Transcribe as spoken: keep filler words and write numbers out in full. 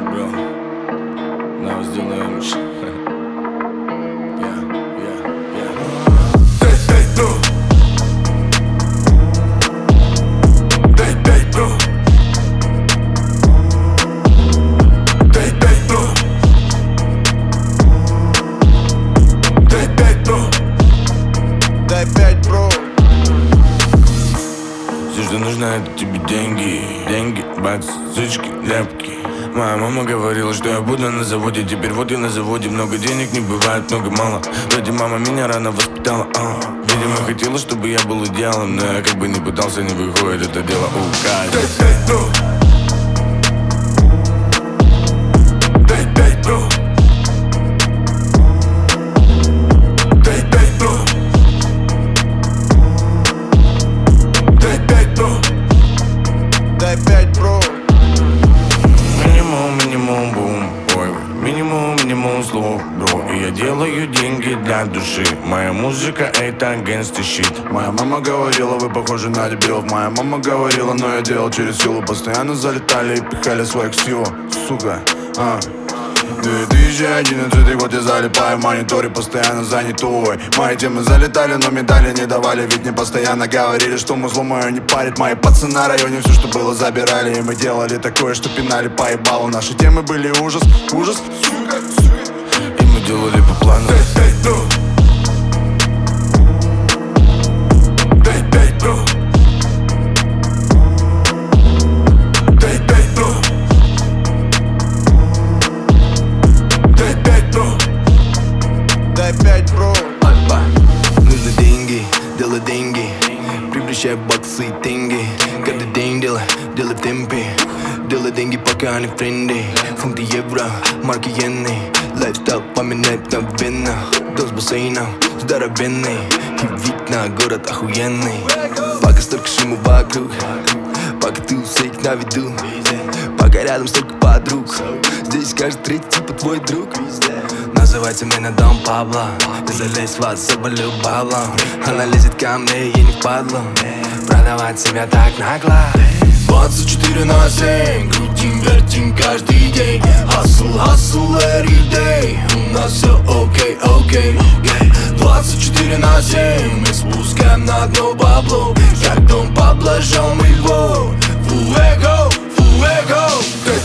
bro. Давай сделаем ш. Yeah, yeah, yeah. Эй, эй, бро. Эй, эй, бро. Эй, эй, бро. Эй, эй, бро. Дай пять, бро. Все, что нужно, это тебе деньги. Деньги, бац, сучки, ляпки. Моя мама говорила, что я буду на заводе. Теперь вот я на заводе. Много денег не бывает, много мало. Вроде мама меня рано воспитала, а. Видимо, хотела, чтобы я был идеалом. Но я как бы не пытался, не выходит это дело. Указ. Эй, эй, бро. Эй, эй, бро. Эй, эй, бро. Эй, эй, бро. Дай пять, бро. Минимум, минимум, бум, ой, минимум, минимум слов, бро. И я делаю деньги для души. Моя музыка это gangsta shit. Моя мама говорила, вы похожи на дебилов. Моя мама говорила, но я делал через силу. Постоянно залетали и пихали своих ксиво. Сука, а две тысячи одиннадцатый год, я залипаю в мониторе, постоянно занятой. Мои темы залетали, но медали не давали. Ведь мне постоянно говорили, что музло мое не парит. Мои пацаны на районе все, что было, забирали. И мы делали такое, что пинали по ебалу. Наши темы были ужас, ужас, сука, сука. И мы делали по плану. Эй, эй, бро. Эй, эй, бро. Эй, эй, бро. Эй, эй, бро. Дай пять, бро. Альба. Нужны деньги, делай деньги. Превращай баксы и тенге. Каждый день делай, делай в темпе. Делай деньги, пока они френды. Фунты евро, марки иены. Лайфстайл поменяй мгновенно. Дом с бассейном, здоровенный. И вид на город охуенный. Пока столько шума вокруг, пока ты у всех на виду, пока рядом столько подруг. Здесь каждый третий типа твой друг. Называется меня Дом Пабло. Я залезь в вас, заболю баблом. Она лезет ко мне, ей не впадло продавать себя так нагло. Двадцать четыре на семь, крутим, вертим каждый день. Hustle, hustle every day. У нас все окей, окей. Двадцать четыре на семь, мы спускаем на дно бабло. Как Дом Пабло, жжем его. Fuego, fuego.